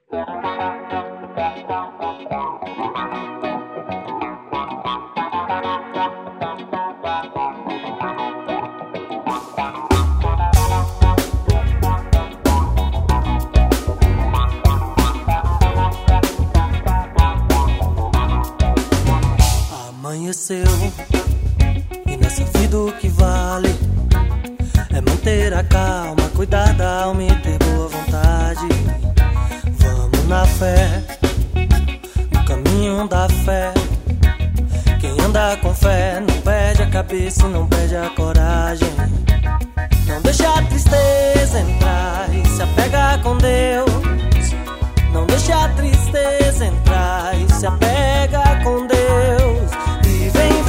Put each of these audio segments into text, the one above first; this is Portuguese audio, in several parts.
Amanheceu e nessa vida o que vale é manter a calma, cuidar da alma e ter boa vontade. Vamos na fé, no caminho da fé. Quem anda com fé não perde a cabeça e não perde a coragem. Não deixa a tristeza entrar e se apega com Deus. Não deixa a tristeza entrar e se apega com Deus. E vem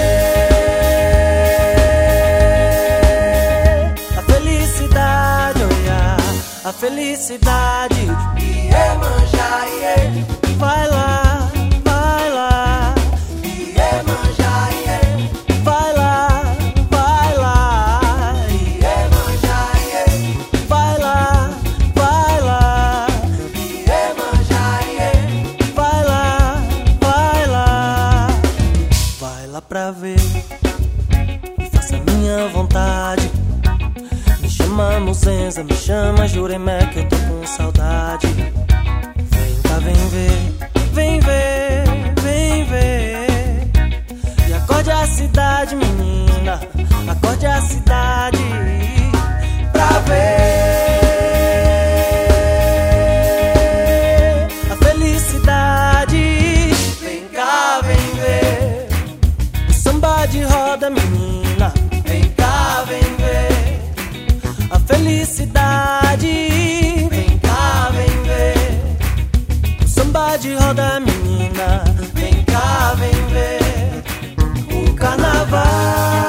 ver a felicidade, olhar a felicidade. Iemanjá, iê. Vai lá, vai lá. Iemanjá, iê. Vai lá, vai lá. Iemanjá, iê. Vai lá, vai lá. Iemanjá, iê. Vai lá, vai lá. Vai lá pra ver e faça a minha vontade. Me chama Muzenza, me chama Juremé, que eu tô com saudade. Vem cá, vem ver, vem ver, vem ver. E acorde a cidade, menina, acorde a cidade pra ver a felicidade. Vem cá, vem ver. O samba de roda, menina, Vem cá, vem ver. a felicidade. Vem cá, vem ver. O samba de roda, menina, Vem cá, vem ver. o carnaval.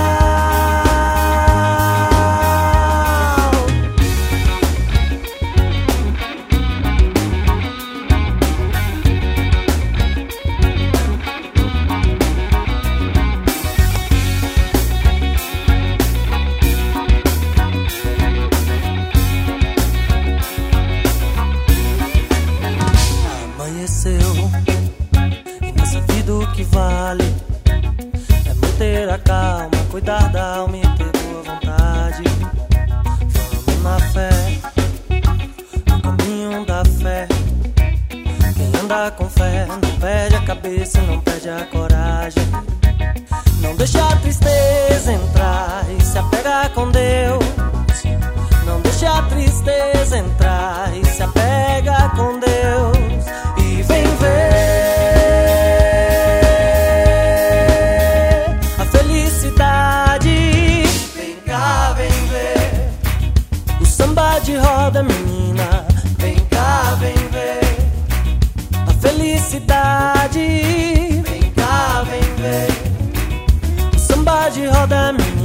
Amanheceu e nessa vida o que vale é manter a calma, cuidar da alma e ter boa vontade. Vamos na fé, no caminho da fé. Quem anda com fé não perde a cabeça e não perde a coragem. Não deixa a tristeza entrar e se apega com Deus. Não deixa a tristeza entrar e se apega com Deus. E vem ver a felicidade. Vem cá, vem ver. O samba de roda, menina, Vem cá, vem ver. a felicidade. Vem cá, vem ver. O samba de roda, menina.